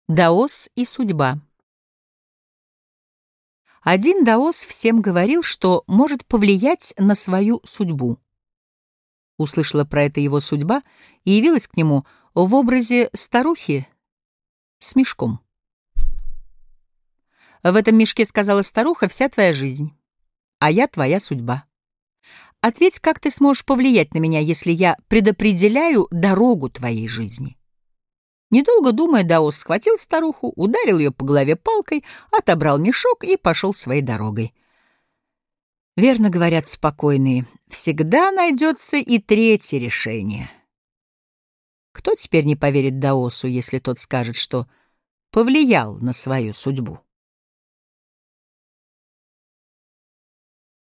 Даос и судьба. Один даос всем говорил, что может повлиять на свою судьбу. Услышала про это его судьба и явилась к нему в образе старухи с мешком. «В этом мешке, — сказала старуха, — вся твоя жизнь, а я твоя судьба. Ответь, как ты сможешь повлиять на меня, если я предопределяю дорогу твоей жизни?» Недолго думая, даос схватил старуху, ударил ее по голове палкой, отобрал мешок и пошел своей дорогой. Верно говорят спокойные, всегда найдется и третье решение. Кто теперь не поверит даосу, если тот скажет, что повлиял на свою судьбу?